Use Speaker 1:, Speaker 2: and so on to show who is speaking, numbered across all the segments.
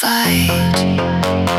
Speaker 1: fight.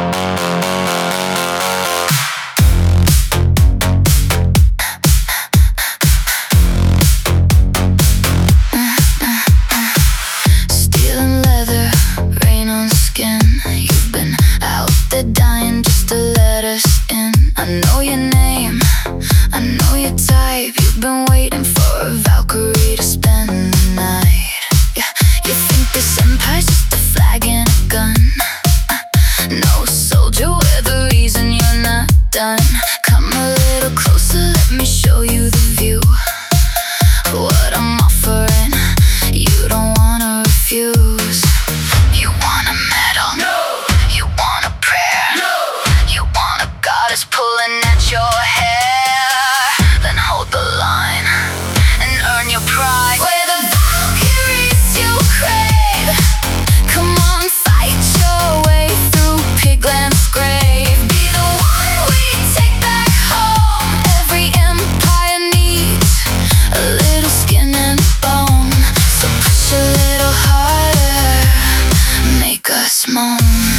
Speaker 1: Stealing leather, rain on skin. You've been out there dying just to let us in. I know your name, I know your type. You've been waiting for a Valkyrie to spend the night. Yeah, you think this empire's just a flag and a gun. No, soldier, we're the reason you're not done. Come a little closer, let me show you the view. What I'm offering, you don't wanna refuse. You want a medal? No. You want a prayer? No. You want a goddess pulling at your hair? Then hold the line and earn your pride. We're the Valkyries you crave. Come on, fight your way through Pigland's grave. Be the one we take back home. Every empire needs a little skin and bone. So push a little harder, make us moan.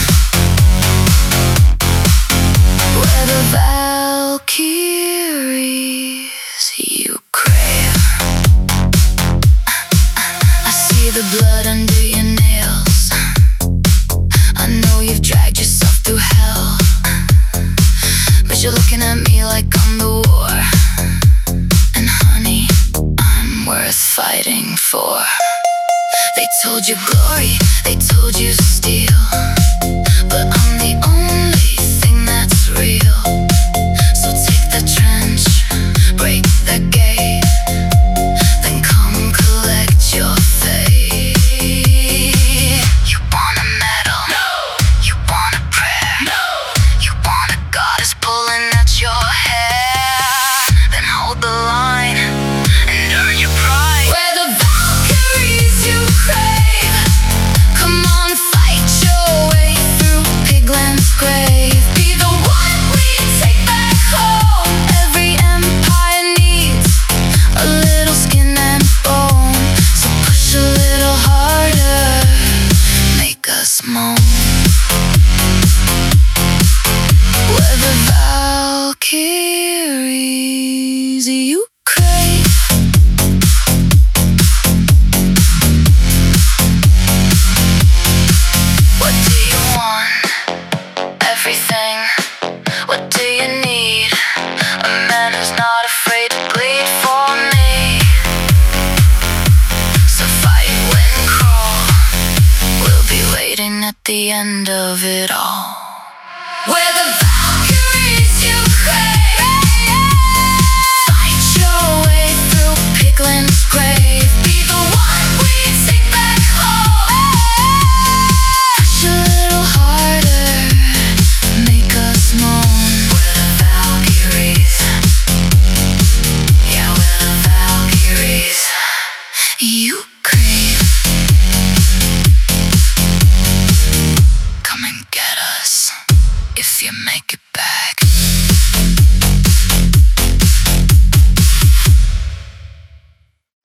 Speaker 1: We're the Valkyries you crave. I see the blood under your nails. I know you've dragged yourself through hell, but you're looking at me like I'm the war. And honey, I'm worth fighting for. They told you glory, they told you steel, but I'm the only thing that's real. So take the trench, break the gate, then come collect your fate. You want a medal? No. You want a prayer? No. You want a goddess pulling at your hair? Then hold the line and earn your pride. We're the Valkyries you crave. Come on, fight your way through Pigland's grave. Be the one we take back home. Every empire needs a little skin and bone. So push a little harder, make us moan. We're the Valkyries you crave. What do you want? Everything. What do you need? A man who's not afraid to bleed for me. So fight, win, crawl. We'll be waiting at the end of it all. We're the Valkyries you crave. Fight your way through Pigland's grave. Be the one we take back home. Push a little harder, make us moan. We're the Valkyries. Yeah, we're the Valkyries you crave. Come and get us if you make it